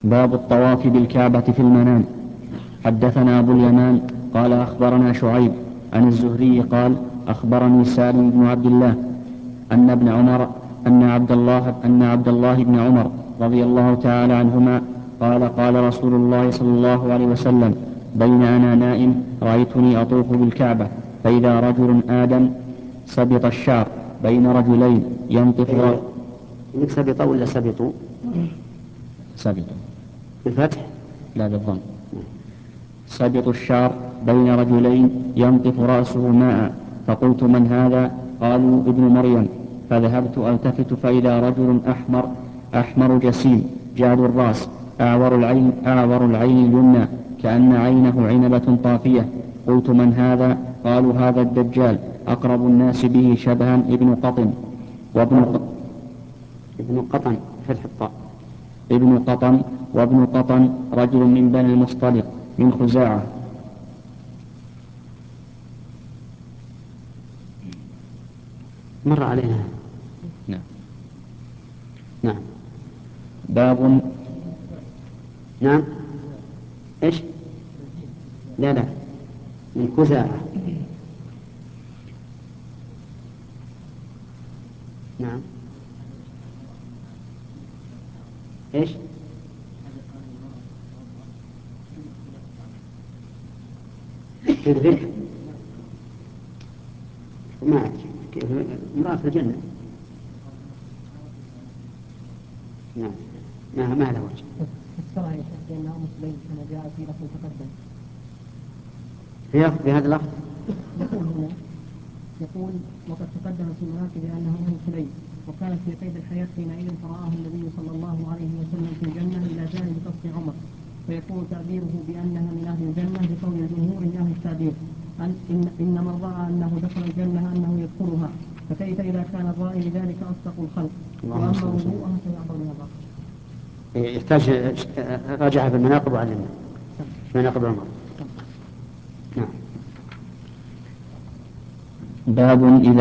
باب الطواف بالكعبة في المنام. حدثنا أبو اليمان قال أخبرنا شعيب عن الزهري قال أخبرني سالم بن عبد الله أن ابن عمر أن عبد الله بن عمر رضي الله تعالى عنهما قال قال رسول الله صلى الله عليه وسلم بين أنا نائم رأيتني أطوف بالكعبة فإذا رجل آدم سبط الشعر بين رجلين ينطف سبط ولا سبطوا؟ سبط بالفتح؟ لا بالضم. سبط الشعر بين رجلين ينطف رأسه ماء فقلت من هذا؟ قالوا ابن مريم. فذهبت ألتفت فإذا رجل أحمر جسيم جاد الرأس أعور العين اليمنى كأن عينه عنبة طافية. قلت من هذا؟ قالوا هذا الدجال أقرب الناس به شبها ابن قطن ابن قطن فتح الطاء. ابن قطن وابن قطن رجل من بني المصطلق من خزاعة. مر علينا. نعم. باب. نعم. ايش؟ لا من خزاعة. نعم. ايش؟ كيف ما أدري كيف امرأة في الجنة. نعم ما له وجه. فسرها يا شيخ بأنها مسلم كما جاء في لفظ تقدم. في هذا اللفظ يقول وقد تقدم في المناقب أنه أم سليم وكانت في قيد الحياة حينئذ فرآه النبي صلى الله عليه وسلم في الجنة إلى جانب قصر عمر فيكون تعبيره بأنها من أهل الجنة بقول الجمهور من أهل التعبير إن من رأى أنه دخل الجنة أنه يدخلها فكيف إذا كان الرأي لذلك أصدق الخلق وأما وضوءها فيعقلها باقي. يحتاج راجعها في المناقب وعلمنا مناقب عمر. نعم. باب إذا